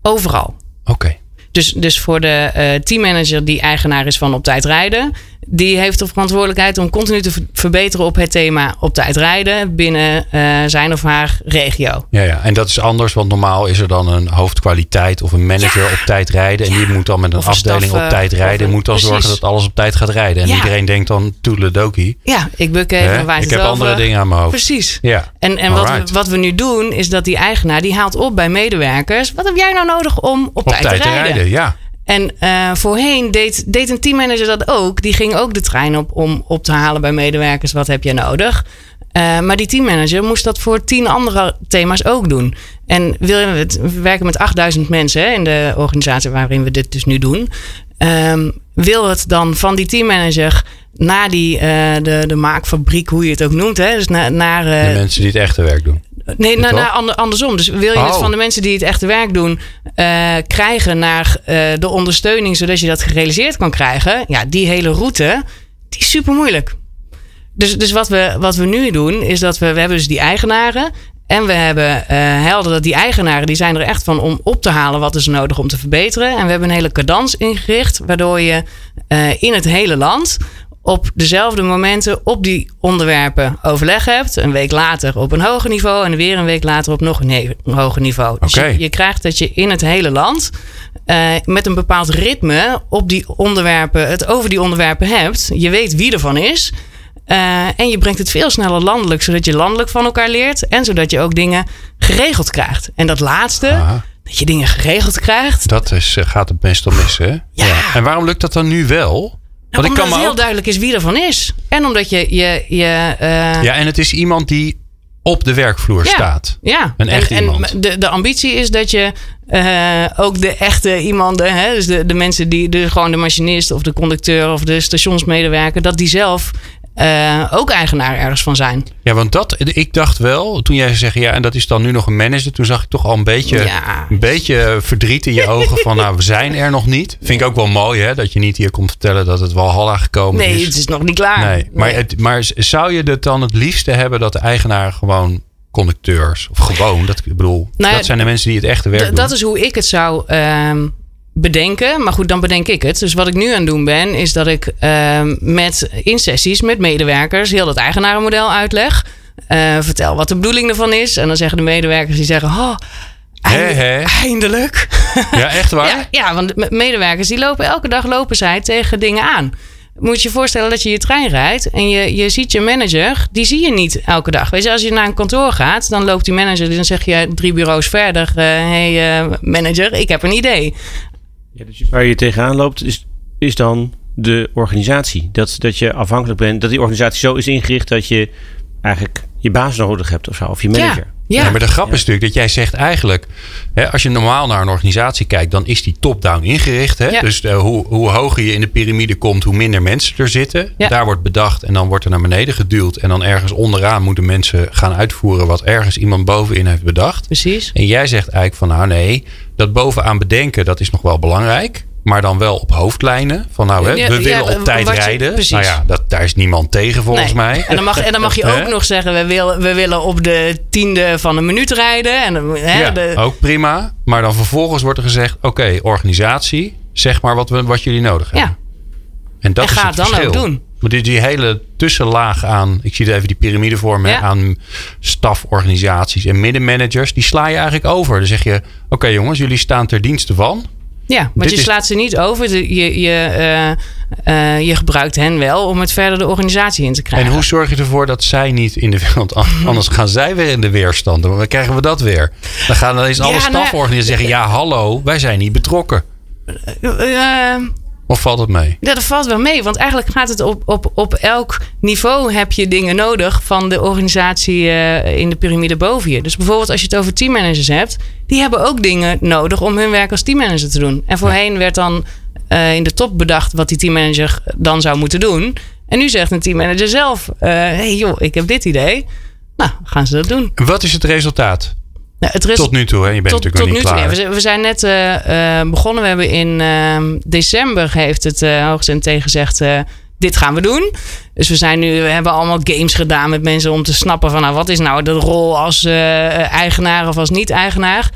overal. Oké. Okay. Dus, dus voor de uh, teammanager die eigenaar is van Op Tijd Rijden, die heeft de verantwoordelijkheid om continu te verbeteren op het thema op tijd rijden binnen uh, zijn of haar regio. Ja, ja, en dat is anders, want normaal is er dan een hoofdkwaliteit of een manager ja. op tijd rijden. En ja. die moet dan met een, een afdeling staf, op tijd rijden. En moet dan precies. zorgen dat alles op tijd gaat rijden. En ja. iedereen denkt dan toedeledokie. Ja, ik buk even waar Ik het heb over. andere dingen aan mijn hoofd. Precies. Ja. En, en wat, we, wat we nu doen, is dat die eigenaar die haalt op bij medewerkers. Wat heb jij nou nodig om op, op tijd, tijd te rijden? rijden ja. En uh, voorheen deed, deed een teammanager dat ook. Die ging ook de trein op om op te halen bij medewerkers. Wat heb je nodig? Uh, maar die teammanager moest dat voor tien andere thema's ook doen. En wil je het, we werken met achtduizend mensen hè, in de organisatie waarin we dit dus nu doen. Um, wil het dan van die teammanager naar die, uh, de, de maakfabriek, hoe je het ook noemt. Hè, dus na, naar uh, de mensen die het echte werk doen. Nee, nou, nou, andersom. Dus wil je oh. het van de mensen die het echte werk doen uh, krijgen naar uh, de ondersteuning, zodat je dat gerealiseerd kan krijgen. Ja, die hele route, die is super moeilijk. Dus, dus wat, we, wat we nu doen, is dat we, we hebben dus die eigenaren. En we hebben uh, helder dat die eigenaren, die zijn er echt van om op te halen wat is nodig om te verbeteren. En we hebben een hele cadans ingericht, waardoor je uh, in het hele land op dezelfde momenten op die onderwerpen overleg hebt. Een week later op een hoger niveau en weer een week later op nog een, he- een hoger niveau. Dus okay. je, je krijgt dat je in het hele land uh, met een bepaald ritme op die onderwerpen, het over die onderwerpen hebt. Je weet wie ervan is. Uh, en je brengt het veel sneller landelijk, zodat je landelijk van elkaar leert. En zodat je ook dingen geregeld krijgt. En dat laatste, Aha. dat je dingen geregeld krijgt. Dat is, gaat het meestal mis, hè? Ja. ja. En waarom lukt dat dan nu wel? Nou, omdat het heel ook... duidelijk is wie ervan is. En omdat je... je, je uh... Ja, en het is iemand die op de werkvloer ja, staat. Ja, een echt en, iemand. En de, de ambitie is dat je uh, ook de echte iemanden... Hè, dus de, de mensen die... De, gewoon de machinist of de conducteur of de stationsmedewerker... dat die zelf... Uh, ook eigenaar ergens van zijn. Ja, want dat, ik dacht wel, toen jij zegt ja, en dat is dan nu nog een manager, toen zag ik toch al een beetje, ja. een beetje verdriet in je ogen van, nou, we zijn er nog niet. Vind ik ook wel mooi, hè, dat je niet hier komt vertellen dat het Walhalla gekomen nee, is. Nee, het is nog niet klaar. Nee, nee. Maar, het, maar zou je het dan het liefste hebben dat de eigenaar gewoon conducteurs, of gewoon, dat, ik bedoel, nou ja, dat zijn de mensen die het echte werk d- doen. Dat is hoe ik het zou... Um, bedenken. Maar goed, dan bedenk ik het. Dus wat ik nu aan het doen ben, is dat ik uh, met in sessies met medewerkers heel dat eigenarenmodel uitleg. Uh, vertel wat de bedoeling ervan is. En dan zeggen de medewerkers die zeggen, oh, eind- he, he. eindelijk. Ja, echt waar? ja, ja, want medewerkers die lopen elke dag lopen zij tegen dingen aan. Moet je je voorstellen dat je je trein rijdt en je, je ziet je manager, die zie je niet elke dag. Weet je, als je naar een kantoor gaat, dan loopt die manager, dan zeg je drie bureaus verder, hé uh, hey, uh, manager, ik heb een idee. Ja, dus waar je tegenaan loopt is, is dan de organisatie. Dat, dat je afhankelijk bent, dat die organisatie zo is ingericht dat je eigenlijk je baas nodig hebt of zo, of je manager. Ja. Ja. Ja, maar de grap ja. is natuurlijk dat jij zegt eigenlijk, hè, als je normaal naar een organisatie kijkt, dan is die top-down ingericht. Hè? Ja. Dus uh, hoe, hoe hoger je in de piramide komt, hoe minder mensen er zitten. Ja. Daar wordt bedacht en dan wordt er naar beneden geduwd. En dan ergens onderaan moeten mensen gaan uitvoeren wat ergens iemand bovenin heeft bedacht. Precies. En jij zegt eigenlijk van nou nee, dat bovenaan bedenken, dat is nog wel belangrijk. Maar dan wel op hoofdlijnen. Van nou, hè, we ja, willen ja, op tijd je, rijden. Precies. Nou ja, dat, daar is niemand tegen volgens nee. mij. En dan mag, en dan mag je ook nog zeggen, we willen, we willen op de tiende van een minuut rijden. En, hè, ja, de... ook prima. Maar dan vervolgens wordt er gezegd, oké, okay, organisatie, zeg maar wat, we, wat jullie nodig hebben. Ja. En dat en is ga het het dan verschil. ook doen. Maar die, die hele tussenlaag aan, ik zie even die piramide voor me, ja. aan staforganisaties en middenmanagers, die sla je eigenlijk over. Dan zeg je, oké okay, jongens, jullie staan ter dienste van. Ja, maar je slaat is... ze niet over. Je, je, uh, uh, je gebruikt hen wel om het verder de organisatie in te krijgen. En hoe zorg je ervoor dat zij niet in de wereld... Anders gaan zij weer in de weerstand. Dan krijgen we dat weer. Dan gaan dan eens alle ja, staforganisaties nou, zeggen... Ja, hallo, wij zijn niet betrokken. Uh, uh, Of valt het mee? Ja, dat valt wel mee. Want eigenlijk gaat het op, op, op elk niveau heb je dingen nodig van de organisatie uh, in de piramide boven je. Dus bijvoorbeeld als je het over teammanagers hebt, die hebben ook dingen nodig om hun werk als teammanager te doen. En voorheen ja. werd dan uh, in de top bedacht wat die teammanager dan zou moeten doen. En nu zegt een teammanager zelf, uh, hey joh, ik heb dit idee. Nou, gaan ze dat doen. Wat is het resultaat? Nou, het res- tot nu toe, hè? Je bent tot, natuurlijk nog niet klaar. Toe, nee. We zijn net uh, uh, begonnen. We hebben in uh, december heeft het uh, Hoogst M T gezegd... Uh, dit gaan we doen. Dus we zijn nu, we hebben allemaal games gedaan met mensen om te snappen van... nou, wat is nou de rol als uh, eigenaar of als niet-eigenaar?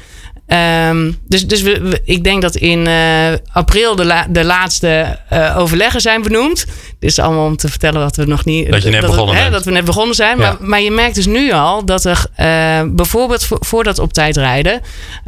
Um, dus dus we, we, ik denk dat in uh, april de, la, de laatste uh, overleggen zijn benoemd. Dit is allemaal om te vertellen wat we nog niet... Dat je net dat begonnen we, bent. Hè, dat we net begonnen zijn. Ja. Maar, maar je merkt dus nu al dat er uh, bijvoorbeeld voor, voor dat op tijd rijden...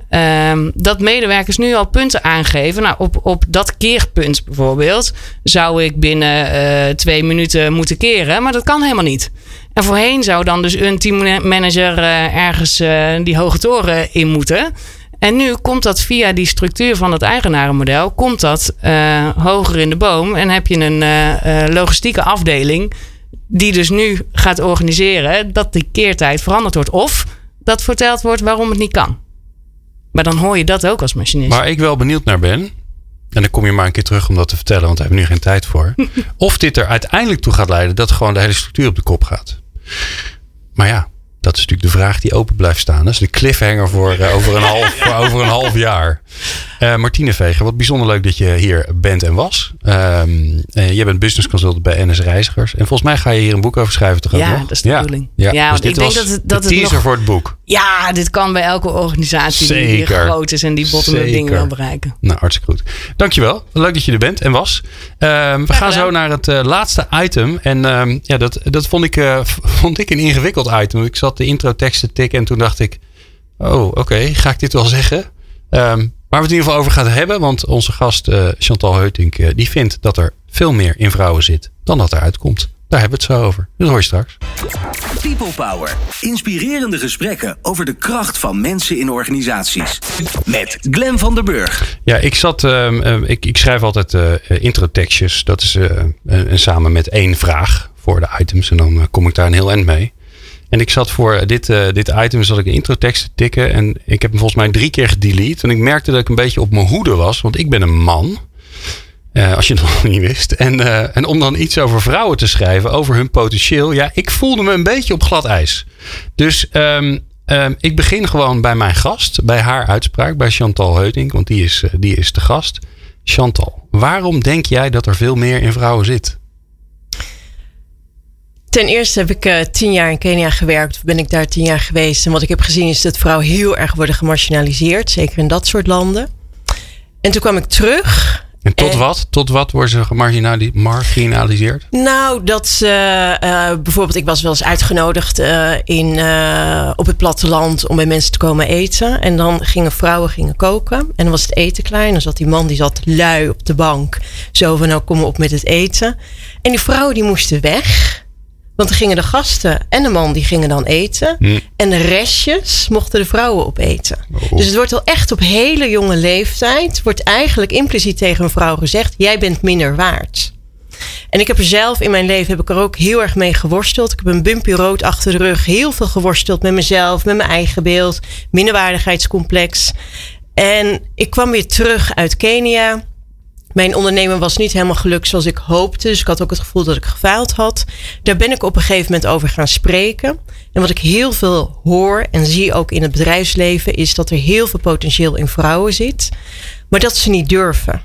Um, dat medewerkers nu al punten aangeven. Nou, op, op dat keerpunt bijvoorbeeld zou ik binnen uh, twee minuten moeten keren. Maar dat kan helemaal niet. En voorheen zou dan dus een teammanager uh, ergens uh, die hoge toren in moeten. En nu komt dat via die structuur van het eigenarenmodel... komt dat uh, hoger in de boom. En heb je een uh, uh, logistieke afdeling... die dus nu gaat organiseren dat die keertijd veranderd wordt. Of dat verteld wordt waarom het niet kan. Maar dan hoor je dat ook als machinist. Waar ik wel benieuwd naar ben... en dan kom je maar een keer terug om dat te vertellen... want daar hebben we nu geen tijd voor. Of dit er uiteindelijk toe gaat leiden... dat gewoon de hele structuur op de kop gaat. Maar ja, dat is natuurlijk de vraag die open blijft staan. Dat is de cliffhanger voor, uh, over, een half, voor over een half jaar. Uh, Martine Veger, wat bijzonder leuk dat je hier bent en was. Um, uh, je bent business consultant bij N S Reizigers. En volgens mij ga je hier een boek over schrijven. Toch ja, ook nog? Dat is de ja, bedoeling. Ja, ja dus dit ik denk was dat het, dat de teaser het nog, voor het boek. Ja, dit kan bij elke organisatie Zeker. die groot is... en die bottom-up dingen wil bereiken. Nou, hartstikke goed. Dankjewel. Leuk dat je er bent en was. Um, we gaan zo naar het uh, laatste item. En um, ja, dat, dat vond, ik, uh, vond ik een ingewikkeld item. Ik zat de introtekst te tikken en toen dacht ik... oh, oké, okay, ga ik dit wel zeggen? Um, waar we het in ieder geval over gaan hebben. Want onze gast uh, Chantal Heutink... Uh, die vindt dat er veel meer in vrouwen zit dan dat eruit komt. Daar hebben we het zo over. Dat hoor je straks. People Power. Inspirerende gesprekken over de kracht van mensen in organisaties. Met Glenn van der Burg. Ja, ik zat... Uh, uh, ik, ik schrijf altijd uh, introtekstjes. Dat is uh, uh, samen met één vraag voor de items. En dan uh, kom ik daar een heel eind mee. En ik zat voor dit, uh, dit item, zat ik een introtekst te tikken. En ik heb hem volgens mij drie keer gedelete. En ik merkte dat ik een beetje op mijn hoede was. Want ik ben een man. Uh, als je het nog niet wist. En, uh, en om dan iets over vrouwen te schrijven, over hun potentieel. Ja, ik voelde me een beetje op glad ijs. Dus um, um, ik begin gewoon bij mijn gast. Bij haar uitspraak, bij Chantal Heutink. Want die is, uh, die is de gast. Chantal, waarom denk jij dat er veel meer in vrouwen zit? Ten eerste heb ik uh, tien jaar in Kenia gewerkt. Of ben ik daar tien jaar geweest. En wat ik heb gezien is dat vrouwen heel erg worden gemarginaliseerd. Zeker in dat soort landen. En toen kwam ik terug... En tot en, wat? Tot wat worden ze gemarginaliseerd? Nou, dat ze uh, bijvoorbeeld, ik was wel eens uitgenodigd uh, in, uh, op het platteland om bij mensen te komen eten. En dan gingen vrouwen gingen koken. En dan was het eten klaar. En dan zat die man, die zat lui op de bank. Zo van, nou kom maar op met het eten. En die vrouwen die moesten weg. Want dan gingen de gasten en de man die gingen dan eten. Hmm. En de restjes mochten de vrouwen opeten. Oh. Dus het wordt al echt op hele jonge leeftijd... wordt eigenlijk impliciet tegen een vrouw gezegd... jij bent minder waard. En ik heb er zelf in mijn leven heb ik er ook heel erg mee geworsteld. Ik heb een bumpy rood achter de rug. Heel veel geworsteld met mezelf, met mijn eigen beeld. Minderwaardigheidscomplex. En ik kwam weer terug uit Kenia... Mijn ondernemen was niet helemaal gelukt zoals ik hoopte. Dus ik had ook het gevoel dat ik gefaald had. Daar ben ik op een gegeven moment over gaan spreken. En wat ik heel veel hoor en zie ook in het bedrijfsleven... is dat er heel veel potentieel in vrouwen zit. Maar dat ze niet durven.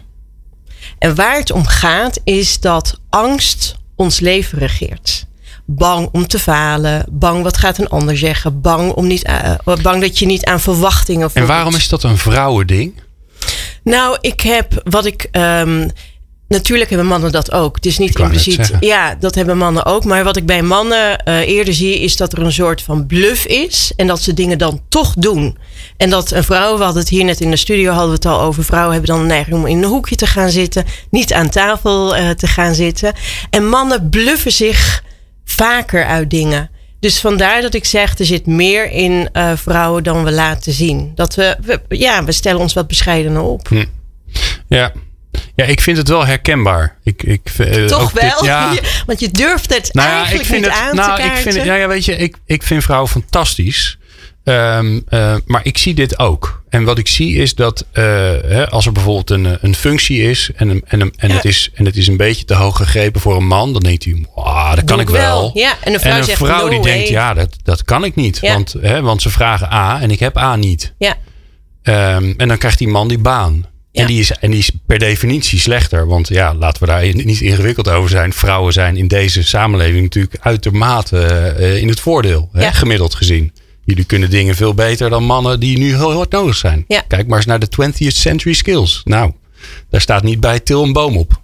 En waar het om gaat is dat angst ons leven regeert. Bang om te falen. Bang wat gaat een ander zeggen. Bang, om niet, uh, bang dat je niet aan verwachtingen... En waarom is dat een vrouwending? Nou, ik heb wat ik... Um, natuurlijk hebben mannen dat ook. Het is niet impliciet. Ja, dat hebben mannen ook. Maar wat ik bij mannen uh, eerder zie... is dat er een soort van bluff is. En dat ze dingen dan toch doen. En dat een vrouw... We hadden het hier net in de studio hadden we het al over. Vrouwen hebben dan een neiging om in een hoekje te gaan zitten. Niet aan tafel uh, te gaan zitten. En mannen bluffen zich vaker uit dingen. Dus vandaar dat ik zeg, er zit meer in uh, vrouwen dan we laten zien. Dat we, we, ja, we stellen ons wat bescheidener op. Hm. Ja. Ja, ik vind het wel herkenbaar. Ik, ik, uh, Toch ook wel? Dit, ja. Want je durft het nou ja, eigenlijk ik vind niet het, aan nou, te kaarten. Ik vind het, ja, ja, weet je, ik, ik vind vrouwen fantastisch. Um, uh, maar ik zie dit ook. En wat ik zie is dat uh, hè, als er bijvoorbeeld een, een functie is... en, een, en, een, en, ja. het is, en het is een beetje te hoog gegrepen voor een man... dan denkt hij, wow, dat kan ik wel. wel. Ja, en een vrouw, en een zegt, vrouw no die way. denkt, ja, dat, dat kan ik niet. Ja. Want, hè, want ze vragen A en ik heb A niet. Ja. Um, en dan krijgt die man die baan. Ja. En, die is, en die is per definitie slechter. Want ja, laten we daar niet ingewikkeld over zijn. Vrouwen zijn in deze samenleving natuurlijk uitermate uh, in het voordeel. Hè, ja. Gemiddeld gezien. Jullie kunnen dingen veel beter dan mannen die nu heel hard nodig zijn. Ja. Kijk maar eens naar de twentieth century skills. Nou, daar staat niet bij til een boom op.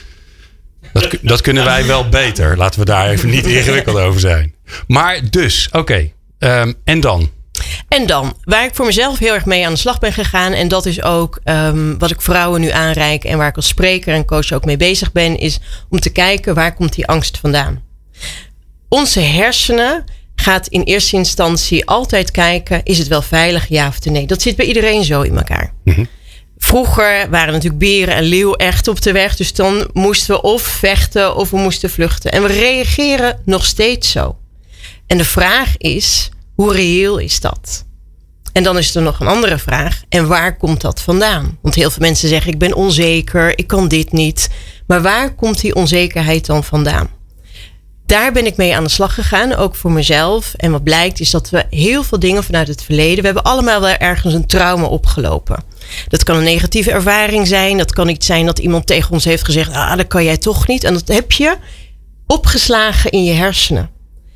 Dat, dat kunnen wij wel beter. Laten we daar even niet ingewikkeld over zijn. Maar dus, oké. Okay. Um, en dan? En dan, waar ik voor mezelf heel erg mee aan de slag ben gegaan. En dat is ook um, wat ik vrouwen nu aanreik. En waar ik als spreker en coach ook mee bezig ben. Is om te kijken, waar komt die angst vandaan? Onze hersenen gaat in eerste instantie altijd kijken. Is het wel veilig, ja of nee? Dat zit bij iedereen zo in elkaar. Mm-hmm. Vroeger waren natuurlijk beren en leeuw echt op de weg. Dus dan moesten we of vechten of we moesten vluchten. En we reageren nog steeds zo. En de vraag is, hoe reëel is dat? En dan is er nog een andere vraag. En waar komt dat vandaan? Want heel veel mensen zeggen, ik ben onzeker, ik kan dit niet. Maar waar komt die onzekerheid dan vandaan? Daar ben ik mee aan de slag gegaan, ook voor mezelf. En wat blijkt is dat we heel veel dingen vanuit het verleden... we hebben allemaal wel ergens een trauma opgelopen. Dat kan een negatieve ervaring zijn. Dat kan iets zijn dat iemand tegen ons heeft gezegd... ah, dat kan jij toch niet. En dat heb je opgeslagen in je hersenen.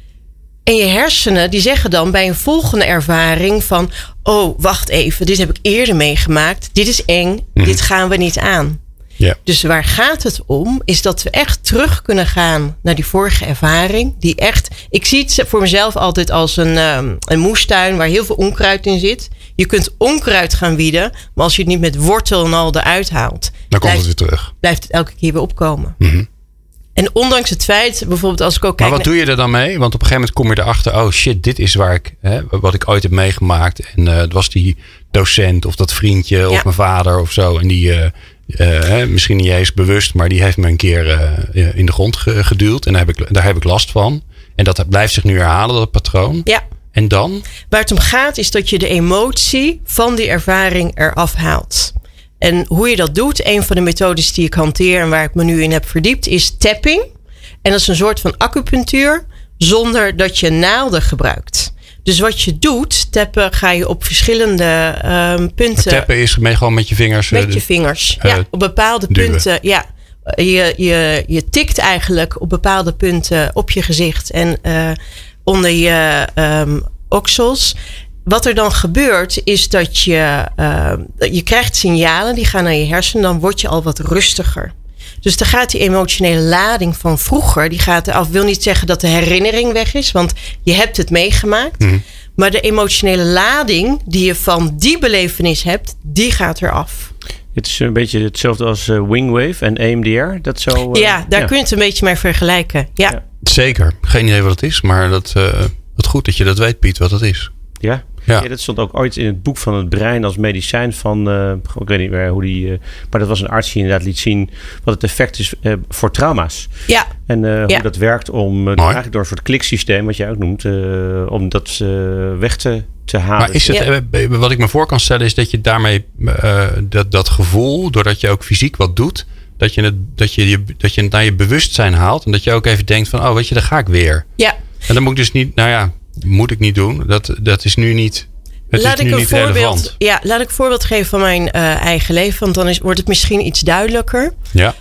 En je hersenen die zeggen dan bij een volgende ervaring van... oh, wacht even, dit heb ik eerder meegemaakt. Dit is eng, mm-hmm. dit gaan we niet aan. Ja. Dus waar gaat het om, is dat we echt terug kunnen gaan naar die vorige ervaring. Die echt, ik zie het voor mezelf altijd als een, um, een moestuin waar heel veel onkruid in zit. Je kunt onkruid gaan wieden, maar als je het niet met wortel en al eruit haalt, dan komt het weer terug. Blijft het elke keer weer opkomen. Mm-hmm. En ondanks het feit, bijvoorbeeld als ik ook kijk... Maar wat naar... doe je er dan mee? Want op een gegeven moment kom je erachter... oh shit, dit is waar ik, hè, wat ik ooit heb meegemaakt. En uh, het was die docent of dat vriendje ja. of mijn vader of zo. En die, uh, uh, misschien niet eens bewust... maar die heeft me een keer uh, in de grond geduwd. En daar heb, ik, daar heb ik last van. En dat blijft zich nu herhalen, dat patroon. Ja. En dan? Waar het om gaat is dat je de emotie van die ervaring eraf haalt. En hoe je dat doet, een van de methodes die ik hanteer en waar ik me nu in heb verdiept, is tapping. En dat is een soort van acupunctuur zonder dat je naalden gebruikt. Dus wat je doet, tappen ga je op verschillende um, punten. Maar tappen is mee gewoon met je vingers. Met uh, je vingers, uh, ja. Op bepaalde duwen. punten, ja. Je, je, je tikt eigenlijk op bepaalde punten op je gezicht en uh, onder je um, oksels. Wat er dan gebeurt is dat je, uh, je krijgt signalen die gaan naar je hersenen. Dan word je al wat rustiger. Dus dan gaat die emotionele lading van vroeger, die gaat eraf. Wil niet zeggen dat de herinnering weg is, want je hebt het meegemaakt. Mm-hmm. Maar de emotionele lading die je van die belevenis hebt, die gaat eraf. Het is een beetje hetzelfde als uh, Wingwave en E M D R. Dat zo, uh, ja, daar ja. kun je het een beetje mee vergelijken. Ja. Ja. Zeker. Geen idee wat het is, maar dat, uh, wat goed dat je dat weet, Piet, wat het is. Ja. Ja. Ja, dat stond ook ooit in het boek van het brein als medicijn van, uh, ik weet niet meer hoe die, uh, maar dat was een arts die inderdaad liet zien wat het effect is uh, voor trauma's. Ja. En uh, ja. hoe dat werkt om uh, eigenlijk door een soort kliksysteem, wat jij ook noemt, uh, om dat uh, weg te, te halen. Maar is het, ja. wat ik me voor kan stellen is dat je daarmee uh, dat, dat gevoel, doordat je ook fysiek wat doet, dat je, het, dat, je, je, dat je het naar je bewustzijn haalt en dat je ook even denkt van, oh weet je, daar ga ik weer. Ja. En dan moet ik dus niet, nou ja, moet ik niet doen. Dat, dat is nu niet, het laat is nu ik een niet voorbeeld, relevant. Ja, laat ik een voorbeeld geven van mijn uh, eigen leven. Want dan is, wordt het misschien iets duidelijker. Ja.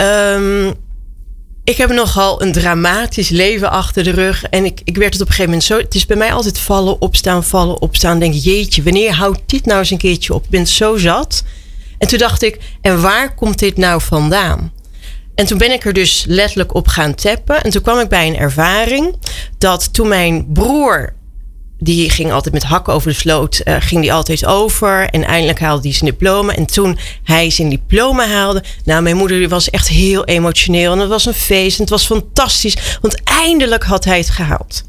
Um, ik heb nogal een dramatisch leven achter de rug. En ik, ik werd het op een gegeven moment zo... Het is bij mij altijd vallen, opstaan, vallen, opstaan. Denk jeetje, wanneer houdt dit nou eens een keertje op? Ik ben zo zat. En toen dacht ik, en waar komt dit nou vandaan? En toen ben ik er dus letterlijk op gaan tappen. En toen kwam ik bij een ervaring dat toen mijn broer, die ging altijd met hakken over de sloot, uh, ging die altijd over. En eindelijk haalde hij zijn diploma. En toen hij zijn diploma haalde, nou, mijn moeder die was echt heel emotioneel. En het was een feest en het was fantastisch. Want eindelijk had hij het gehaald.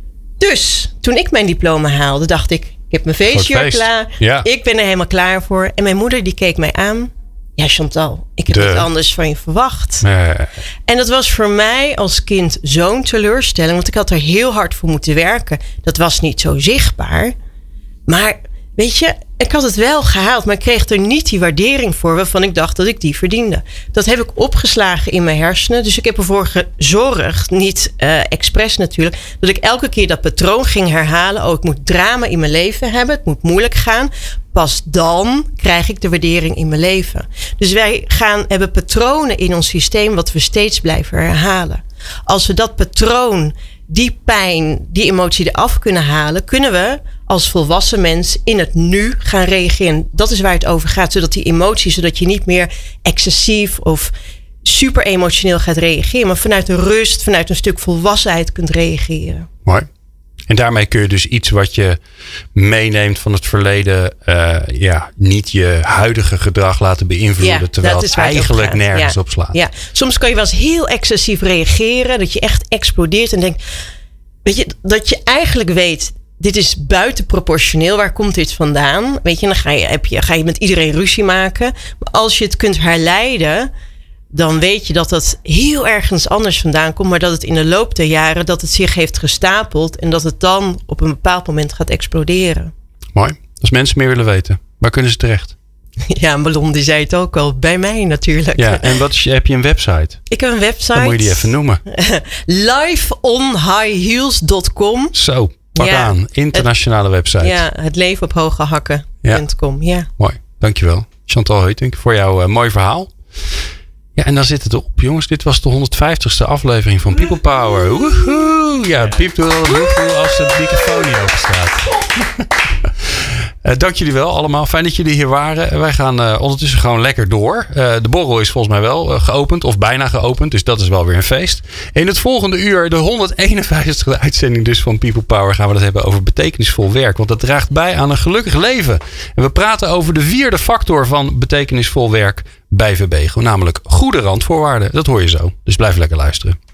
Dus toen ik mijn diploma haalde, dacht ik, ik heb mijn feestje feest. klaar. Ja. Ik ben er helemaal klaar voor. En mijn moeder die keek mij aan. Ja, Chantal, ik heb De. wat anders van je verwacht. Nee. En dat was voor mij als kind zo'n teleurstelling. Want ik had er heel hard voor moeten werken. Dat was niet zo zichtbaar. Maar weet je, ik had het wel gehaald. Maar ik kreeg er niet die waardering voor waarvan ik dacht dat ik die verdiende. Dat heb ik opgeslagen in mijn hersenen. Dus ik heb ervoor gezorgd, niet uh, expres natuurlijk, dat ik elke keer dat patroon ging herhalen. Oh, ik moet drama in mijn leven hebben. Het moet moeilijk gaan. Pas dan krijg ik de waardering in mijn leven. Dus wij gaan, hebben patronen in ons systeem wat we steeds blijven herhalen. Als we dat patroon die pijn, die emotie eraf kunnen halen, kunnen we als volwassen mens in het nu gaan reageren. Dat is waar het over gaat. Zodat die emotie, zodat je niet meer excessief of super emotioneel gaat reageren. Maar vanuit de rust, vanuit een stuk volwassenheid kunt reageren. Mooi. En daarmee kun je dus iets wat je meeneemt van het verleden, uh, ja, niet je huidige gedrag laten beïnvloeden. Ja, terwijl het eigenlijk nergens ja. op slaat. Ja. Soms kan je wel eens heel excessief reageren. Dat je echt explodeert en denkt, weet je, dat je eigenlijk weet, dit is buitenproportioneel. Waar komt dit vandaan? Weet je, dan ga je, heb je, ga je met iedereen ruzie maken. Maar als je het kunt herleiden, dan weet je dat dat heel ergens anders vandaan komt. Maar dat het in de loop der jaren, dat het zich heeft gestapeld. En dat het dan op een bepaald moment gaat exploderen. Mooi. Als mensen meer willen weten, waar kunnen ze terecht? Ja, Malon die zei het ook al. Bij mij natuurlijk. Ja, en wat is, heb je een website? Ik heb een website. Dan moet je die even noemen. live on high heels dot com. Zo, pak ja, aan. Internationale het, website. Ja, het leven op hoge hakken punt com. Ja. Ja. Mooi, dankjewel. Chantal Heutink voor jouw uh, mooi verhaal. Ja, en dan zit het erop, jongens. Dit was de honderdvijftigste aflevering van People Power. Woehoe! Ja, piep doe wel een woehoe als de microfoon niet open staat. uh, dank jullie wel allemaal. Fijn dat jullie hier waren. Wij gaan uh, ondertussen gewoon lekker door. Uh, de borrel is volgens mij wel uh, geopend of bijna geopend. Dus dat is wel weer een feest. In het volgende uur, de honderdeenenvijftigste uitzending dus van People Power, gaan we het hebben over betekenisvol werk. Want dat draagt bij aan een gelukkig leven. En we praten over de vierde factor van betekenisvol werk bij V B. Namelijk goede randvoorwaarden. Dat hoor je zo. Dus blijf lekker luisteren.